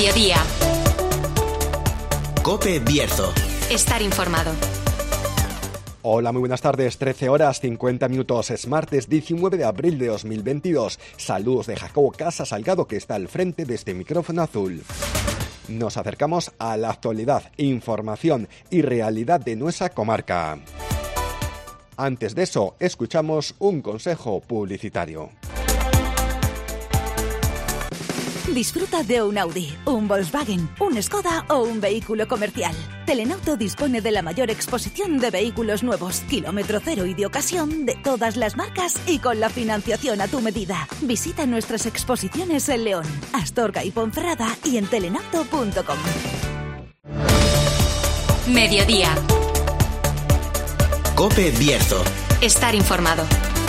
Mediodía. COPE Bierzo. Estar informado. Hola, muy buenas tardes, 13 horas 50 minutos, es martes 19 de abril de 2022. Saludos de Jacobo Casa Salgado, que está al frente de este micrófono azul. Nos acercamos a la actualidad, información y realidad de nuestra comarca. Antes de eso, escuchamos un consejo publicitario. Disfruta de un Audi, un Volkswagen, un Skoda o un vehículo comercial. Telenauto dispone de la mayor exposición de vehículos nuevos, kilómetro cero y de ocasión de todas las marcas y con la financiación a tu medida. Visita nuestras exposiciones en León, Astorga y Ponferrada y en telenauto.com. Mediodía. COPE Bierzo. Estar informado.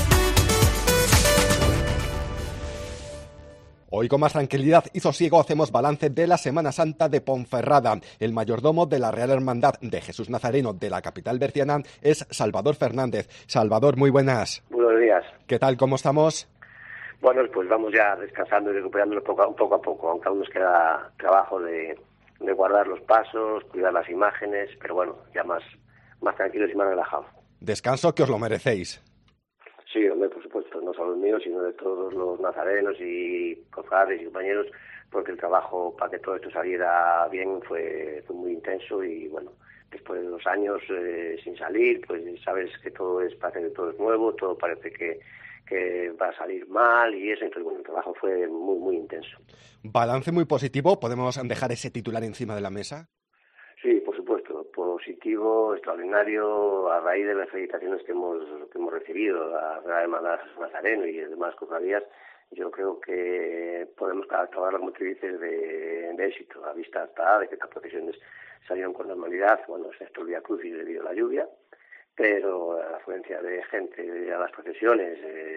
Hoy con más tranquilidad y sosiego hacemos balance de la Semana Santa de Ponferrada. El mayordomo de la Real Hermandad de Jesús Nazareno de la capital berciana es Salvador Fernández. Salvador, muy buenas. Buenos días. ¿Qué tal? ¿Cómo estamos? Bueno, pues vamos ya descansando y recuperándonos poco a poco, aunque aún nos queda trabajo de guardar los pasos, cuidar las imágenes, pero bueno, ya más tranquilos y más relajados. Descanso que os lo merecéis. Sí, hombre, por supuesto, no solo el mío, sino de todos los nazarenos y cofrades y compañeros, porque el trabajo para que todo esto saliera bien fue muy intenso y bueno, después de 2 años sin salir, pues sabes que parece que todo es nuevo, todo parece que va a salir mal y eso, entonces bueno, el trabajo fue muy intenso. Balance muy positivo, ¿podemos dejar ese titular encima de la mesa? Sí, por supuesto, positivo, extraordinario, a raíz de las felicitaciones que hemos recibido, la Real Hermandad Nazareno y demás cofradías, yo creo que podemos catalogarlas como tú dices de éxito, a vista hasta de que estas procesiones salieron con normalidad, bueno, excepto el Vía Crucis debido a la lluvia, pero la afluencia de gente a las procesiones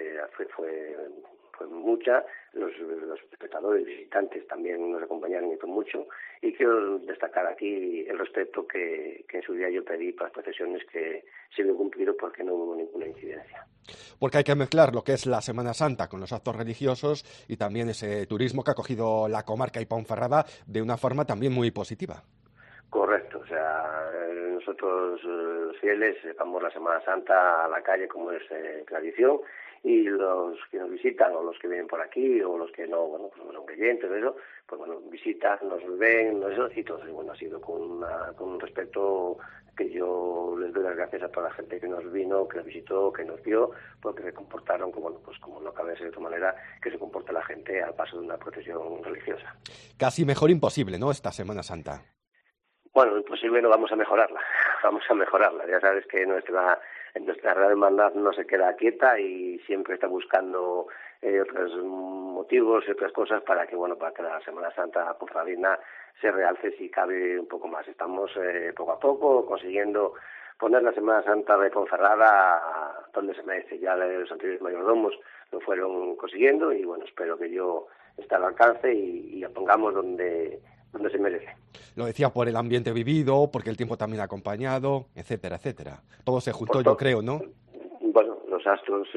fue mucha, los espectadores, visitantes también nos acompañaron y fue mucho, y quiero destacar aquí el respeto que en su día yo pedí para las procesiones, que se vio cumplido porque no hubo ninguna incidencia. Porque hay que mezclar lo que es la Semana Santa con los actos religiosos y también ese turismo que ha cogido la comarca y Ponferrada de una forma también muy positiva. Correcto, o sea, nosotros los fieles vamos la Semana Santa a la calle como es tradición, y los que nos visitan o los que vienen por aquí o los que no, bueno, pues no son creyentes, eso, pues bueno, visitan, nos ven, eso, y todo eso, bueno, ha sido con un respeto que yo les doy las gracias a toda la gente que nos vino, que nos visitó, que nos vio, porque se comportaron como, bueno, pues como no cabe ser de otra manera que se comporta la gente al paso de una procesión religiosa. Casi mejor imposible, ¿no?, esta Semana Santa. Bueno, imposible no, vamos a mejorarla, ya sabes que nuestra Real Hermandad no se queda quieta y siempre está buscando otros motivos y otras cosas para que la Semana Santa ponferradina se realce si cabe un poco más. Estamos poco a poco consiguiendo poner la Semana Santa de Ponferrada donde se merece. Ya los anteriores mayordomos lo fueron consiguiendo y bueno, espero que yo esté al alcance y la pongamos donde se merece. Lo decía por el ambiente vivido, porque el tiempo también ha acompañado, etcétera, etcétera. Todo se juntó, yo creo, ¿no? Bueno, los astros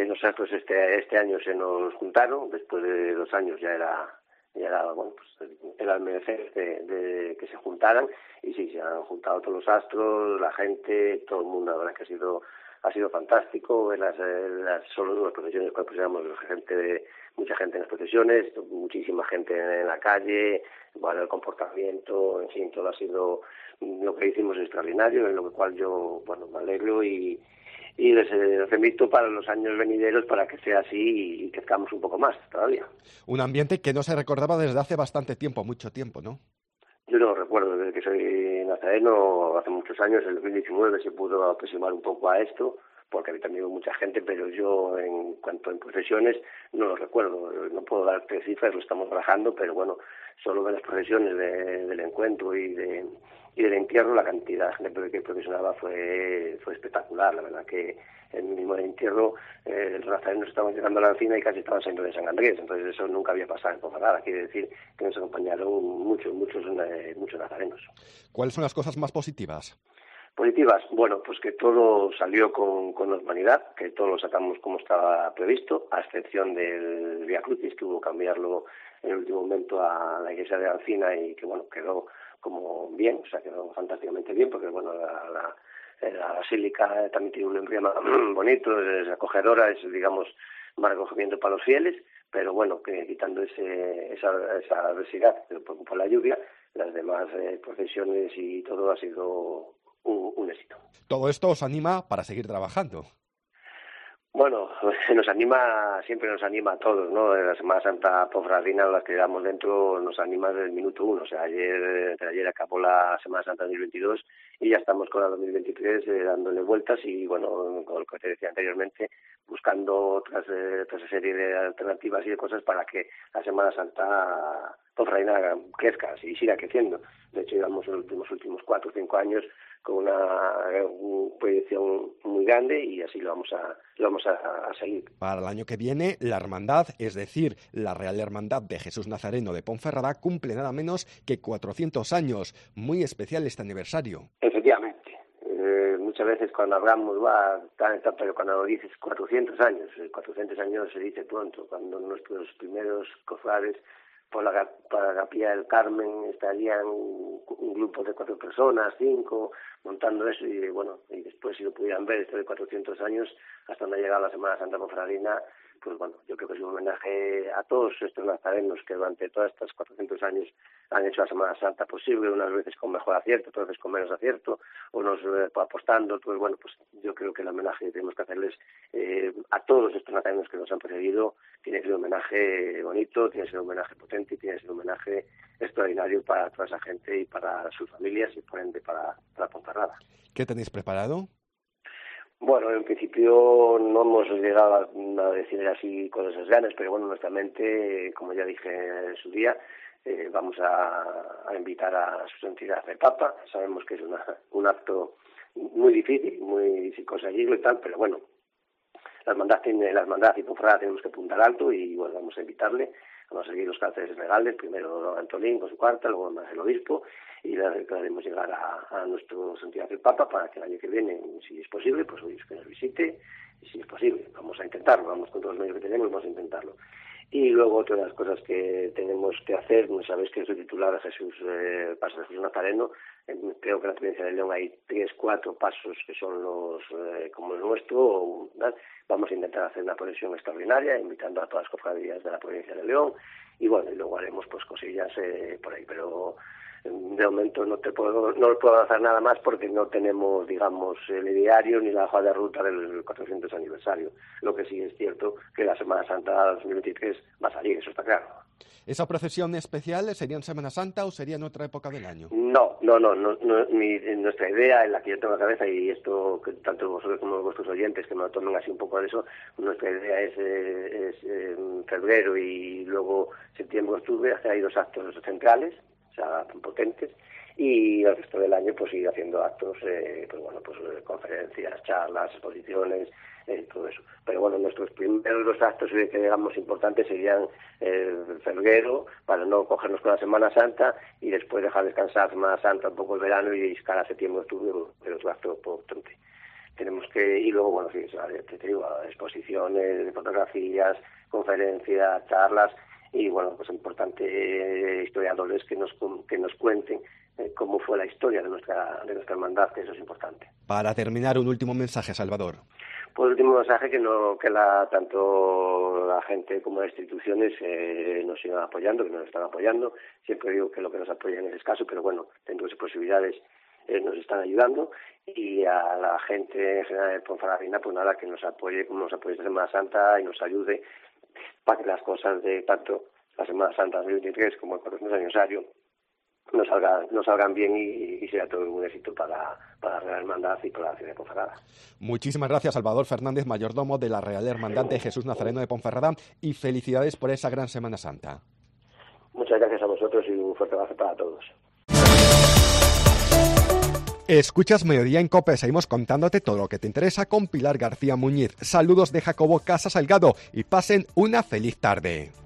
este año se nos juntaron, después de 2 años ya era bueno, pues era el merecer de que se juntaran, y sí, se han juntado todos los astros, la gente, todo el mundo, la verdad que ha sido fantástico ver solo las procesiones, cuando éramos mucha gente en las procesiones, muchísima gente en la calle, bueno, el comportamiento, en fin, todo ha sido lo que hicimos extraordinario, en lo cual yo, bueno, me alegro y les remito para los años venideros para que sea así y crezcamos un poco más todavía. Un ambiente que no se recordaba desde hace bastante tiempo, mucho tiempo, ¿no? Yo no lo recuerdo, desde que soy nazareno, hace muchos años, en el 2019 se pudo aproximar un poco a esto, porque había también mucha gente, pero yo en cuanto a procesiones no lo recuerdo, no puedo darte cifras, lo estamos trabajando, pero bueno, solo de las procesiones del encuentro y del entierro, la cantidad de gente que procesionaba fue espectacular. La verdad que en el mismo entierro los nazarenos estaban llegando a la encina y casi estaban saliendo de San Andrés, entonces eso nunca había pasado en Ponferrada. Quiere decir que nos acompañaron muchos nazarenos. ¿Cuáles son las cosas más positivas? Positivas, bueno, pues que todo salió con normalidad, que todo lo sacamos como estaba previsto, a excepción del Vía Crucis, que hubo que cambiarlo en el último momento a la iglesia de Alcina y que, bueno, quedó como bien, o sea, quedó fantásticamente bien, porque, bueno, la basílica también tiene un emblema bonito, es acogedora, es, digamos, más recogimiento para los fieles, pero bueno, que quitando esa adversidad por la lluvia, las demás procesiones y todo ha sido un éxito. Todo esto os anima para seguir trabajando. Bueno, siempre nos anima a todos, ¿no? La Semana Santa Ponferradina, las que llevamos dentro, nos anima desde el minuto uno. O sea, ayer acabó la Semana Santa 2022 y ya estamos con la 2023 dándole vueltas y, bueno, con lo que te decía anteriormente, buscando otra serie de alternativas y de cosas para que la Semana Santa Ponferradina crezca y siga creciendo. De hecho, llevamos los últimos 4 o 5 años con una proyección muy grande y así lo vamos a seguir. Para el año que viene, la hermandad, es decir, la Real Hermandad de Jesús Nazareno de Ponferrada, cumple nada menos que 400 años. Muy especial este aniversario. Efectivamente. Muchas veces cuando hablamos, pero cuando dices 400 años se dice pronto, cuando nuestros primeros cofrades por la Capilla del Carmen estarían un grupo de 4 personas, 5, montando eso y bueno, y después si lo pudieran ver esto de 400 años hasta donde ha llegado la Semana Santa Ponferradina, pues bueno, yo creo que es un homenaje a todos estos nazarenos que durante todos estos 400 años han hecho la Semana Santa posible, unas veces con mejor acierto, otras veces con menos acierto, unos apostando, pues bueno, pues yo creo que el homenaje que tenemos que hacerles a todos estos nazarenos que nos han precedido tiene que ser un homenaje bonito, tiene que ser un homenaje potente y tiene que ser un homenaje extraordinario para toda esa gente y para sus familias y por ende para Ponferrada. ¿Qué tenéis preparado? Bueno, en principio no hemos llegado a decir así con esas ganas, pero bueno, nuestra mente, como ya dije en su día, vamos a invitar a su santidad el Papa. Sabemos que es un acto muy difícil, muy sin conseguirlo y tal, pero bueno, la hermandad y Ponferrada tenemos que apuntar alto y bueno, vamos a invitarle. Vamos a seguir los carteles legales, primero don Antolín con su carta, luego más el obispo, y le haremos llegar a nuestro santidad el Papa para que el año que viene, si es posible, pues que nos visite, y si es posible, vamos a intentarlo, vamos con todos los medios que tenemos, vamos a intentarlo. Y luego otra de las cosas que tenemos que hacer, no sabéis que soy titular de Pasos de Jesús Nazareno, creo que en la provincia de León hay 3-4 pasos que son los como el nuestro, ¿verdad? Vamos a intentar hacer una procesión extraordinaria, invitando a todas las cofradías de la provincia de León, y bueno, y luego haremos pues cosillas por ahí, pero de momento no puedo hacer nada más porque no tenemos, digamos, el ideario ni la hoja de ruta del 400 aniversario. Lo que sí es cierto que la Semana Santa 2023 va a salir, eso está claro. ¿Esa procesión especial sería en Semana Santa o sería en otra época del año? No, nuestra idea, en la que yo tengo en la cabeza, y esto que tanto vosotros como vuestros oyentes que me lo tomen así un poco de eso, nuestra idea es en febrero y luego septiembre, octubre, hay 2 actos centrales, o sea, potentes, y el resto del año pues ir haciendo actos, conferencias, charlas, exposiciones, todo eso. Pero bueno, nuestros primeros 2 actos que digamos importantes serían febrero, para no cogernos con la Semana Santa, y después dejar descansar Semana Santa un poco el verano y cara a septiembre, octubre, pero otro acto potente. Tenemos que, y luego, bueno, sí, te digo, exposiciones de fotografías, conferencias, charlas, y bueno, pues es importante historiadores que nos cuenten cómo fue la historia de nuestra hermandad, que eso es importante. Para terminar, un último mensaje, Salvador. Pues el último mensaje que tanto la gente como las instituciones nos sigan apoyando, que nos están apoyando. Siempre digo que lo que nos apoyan es escaso, pero bueno, dentro de sus posibilidades nos están ayudando, y a la gente en general de Ponferradina, pues nada, que nos apoye como nos apoye esta Semana Santa y nos ayude para que las cosas de tanto la Semana Santa 2023 como el 400 aniversario nos salgan bien y sea todo un éxito para la Real Hermandad y para la ciudad de Ponferrada. Muchísimas gracias, Salvador Fernández, mayordomo de la Real Hermandad de Jesús Nazareno de Ponferrada, y felicidades por esa gran Semana Santa. Muchas gracias a vosotros y un fuerte abrazo para todos. Escuchas Mediodía en COPE, seguimos contándote todo lo que te interesa con Pilar García Muñiz. Saludos de Jacobo Casa Salgado y pasen una feliz tarde.